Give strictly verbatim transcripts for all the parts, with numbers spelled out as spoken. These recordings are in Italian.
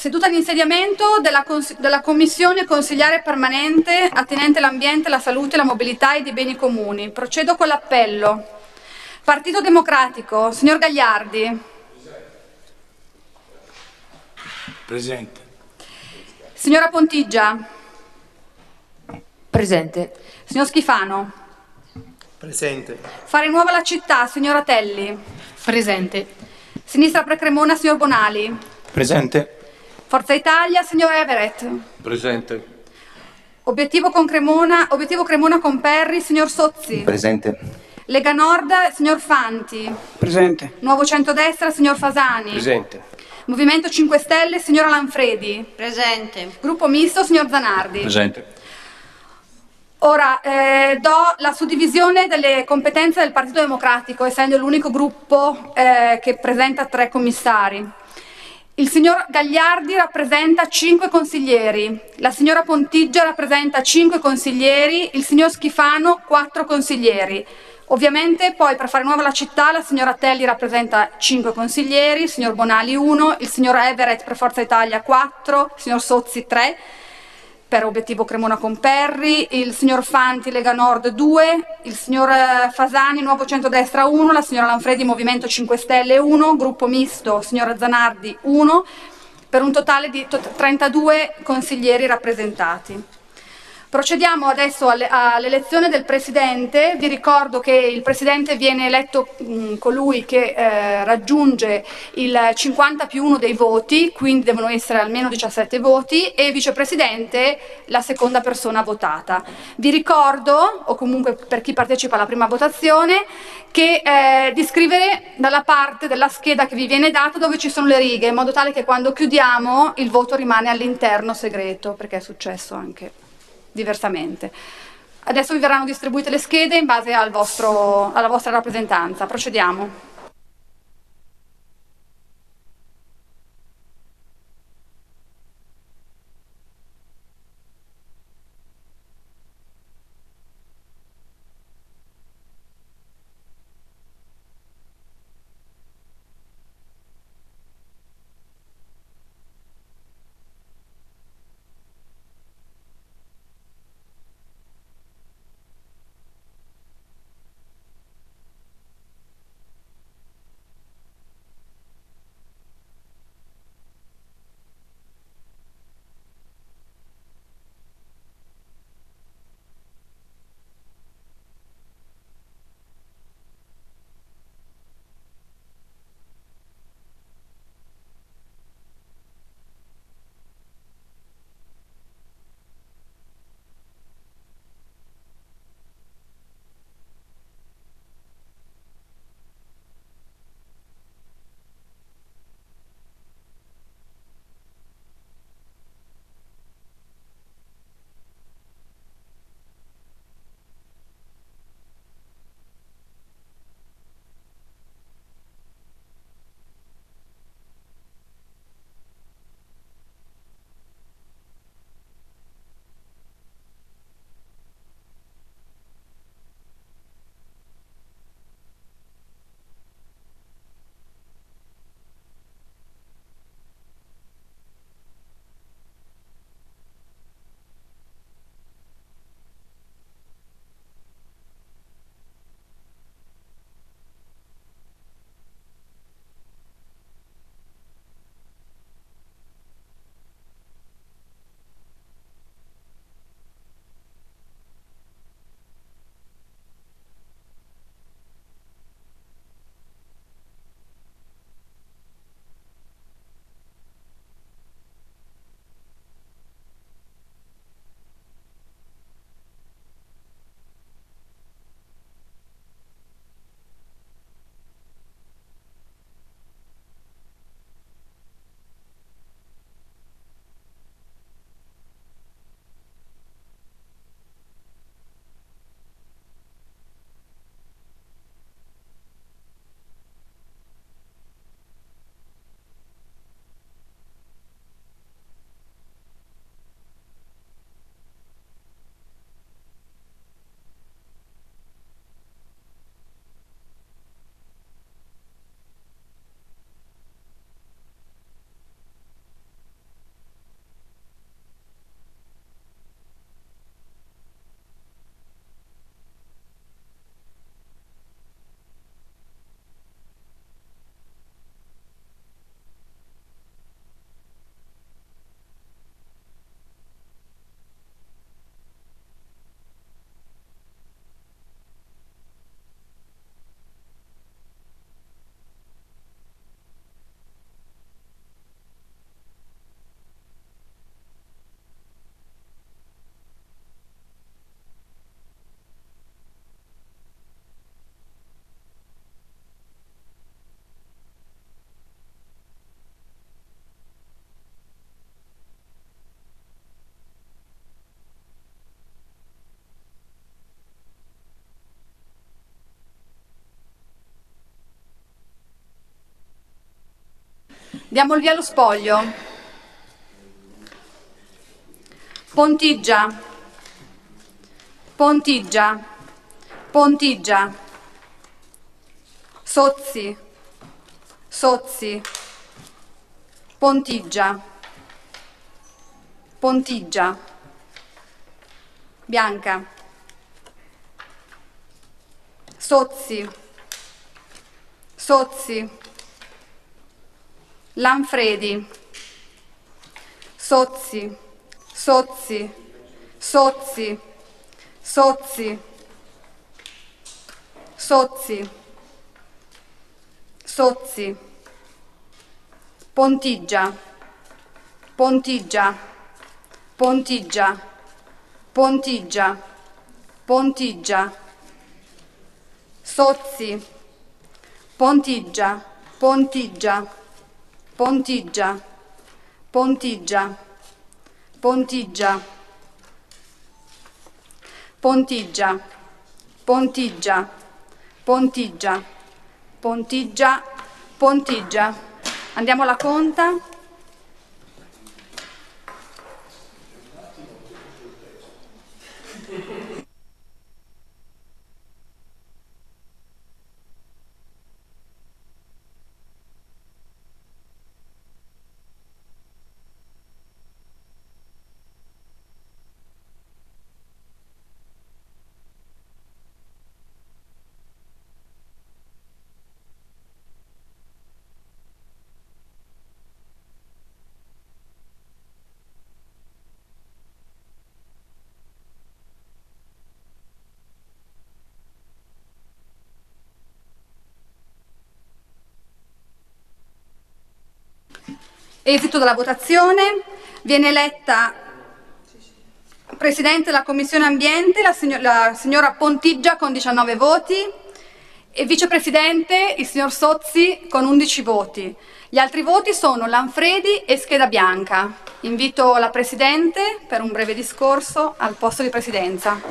Seduta di insediamento della, cons- della Commissione Consigliare Permanente attinente all'ambiente, la salute, la mobilità e i beni comuni. Procedo con l'appello. Partito Democratico, signor Gagliardi. Presente. Signora Pontigia. Presente. Signor Schifano. Presente. Fare Nuova la Città, signora Telli. Presente. Sinistra Precremona, signor Bonali. Presente. Forza Italia, signor Everett. Presente. Obiettivo, con Cremona, obiettivo Cremona con Perri, signor Sozzi. Presente. Lega Nord, signor Fanti. Presente. Nuovo Centrodestra, signor Fasani. Presente. Movimento cinque Stelle, signora Lanfredi. Presente. Gruppo Misto, signor Zanardi. Presente. Ora eh, do la suddivisione delle competenze del Partito Democratico, essendo l'unico gruppo eh, che presenta tre commissari. Il signor Gagliardi rappresenta cinque consiglieri, la signora Pontigia rappresenta cinque consiglieri, il signor Schifano quattro consiglieri. Ovviamente poi per fare Nuova la Città la signora Telli rappresenta cinque consiglieri, il signor Bonali uno, il signor Everett per Forza Italia quattro, il signor Sozzi tre, per Obiettivo Cremona con Perri, il signor Fanti Lega Nord due, il signor Fasani Nuovo Centrodestra uno, la signora Lanfredi Movimento cinque Stelle uno, Gruppo Misto signora Zanardi uno, per un totale di trentadue consiglieri rappresentati. Procediamo adesso all'elezione del Presidente. Vi ricordo che il Presidente viene eletto mh, colui che eh, raggiunge il cinquanta più uno dei voti, quindi devono essere almeno diciassette voti, e Vicepresidente la seconda persona votata. Vi ricordo, o comunque per chi partecipa alla prima votazione, che eh, di scrivere dalla parte della scheda che vi viene data dove ci sono le righe, in modo tale che quando chiudiamo il voto rimane all'interno segreto, perché è successo anche diversamente. Adesso vi verranno distribuite le schede in base al vostro, alla vostra rappresentanza. Procediamo. Diamo il via allo spoglio. Pontigia, Pontigia, Pontigia, Sozzi, Sozzi, Pontigia, Pontigia, Bianca, Sozzi, Sozzi, Lanfredi, Sozzi, Sozzi, Sozzi, Sozzi, Sozzi, Sozzi, Pontigia, Pontigia, Pontigia, Pontigia, Pontigia, Sozzi, Pontigia, Pontigia, Pontigia, Pontigia, Pontigia, Pontigia, Pontigia, Pontigia, Pontigia, Pontigia. Andiamo alla conta. Esito della votazione: viene eletta Presidente della Commissione Ambiente la, signor, la signora Pontigia con diciannove voti e Vicepresidente il signor Sozzi con undici voti. Gli altri voti sono Lanfredi e scheda bianca. Invito la Presidente per un breve discorso al posto di Presidenza.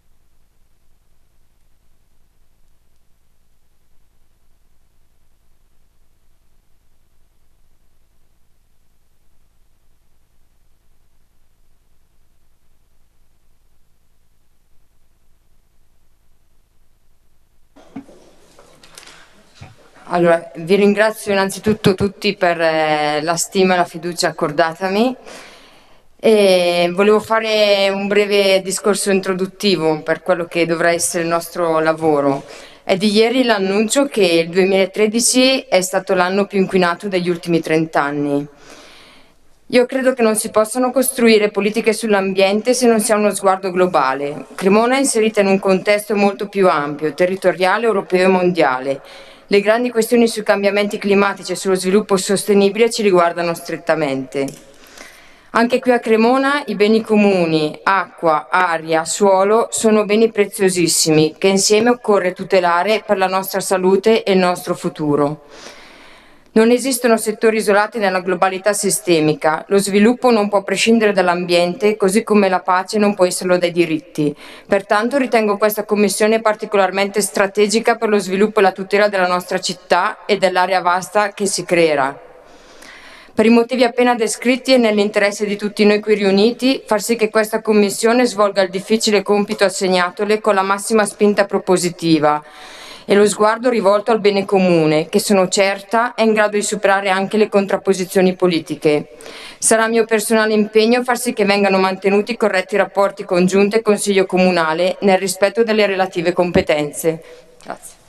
Allora, vi ringrazio innanzitutto tutti per eh, la stima e la fiducia accordatami e volevo fare un breve discorso introduttivo per quello che dovrà essere il nostro lavoro. È di ieri l'annuncio che il duemilatredici è stato l'anno più inquinato degli ultimi trent'anni. Io credo che non si possano costruire politiche sull'ambiente se non si ha uno sguardo globale. Cremona è inserita in un contesto molto più ampio, territoriale, europeo e mondiale. Le grandi questioni sui cambiamenti climatici e sullo sviluppo sostenibile ci riguardano strettamente. Anche qui a Cremona i beni comuni, acqua, aria, suolo, sono beni preziosissimi che insieme occorre tutelare per la nostra salute e il nostro futuro. Non esistono settori isolati nella globalità sistemica, lo sviluppo non può prescindere dall'ambiente, così come la pace non può esserlo dai diritti. Pertanto ritengo questa Commissione particolarmente strategica per lo sviluppo e la tutela della nostra città e dell'area vasta che si creerà. Per i motivi appena descritti e nell'interesse di tutti noi qui riuniti, far sì che questa Commissione svolga il difficile compito assegnatole con la massima spinta propositiva e lo sguardo rivolto al bene comune, che sono certa è in grado di superare anche le contrapposizioni politiche. Sarà mio personale impegno far sì che vengano mantenuti corretti rapporti con Giunta e Consiglio Comunale nel rispetto delle relative competenze. Grazie.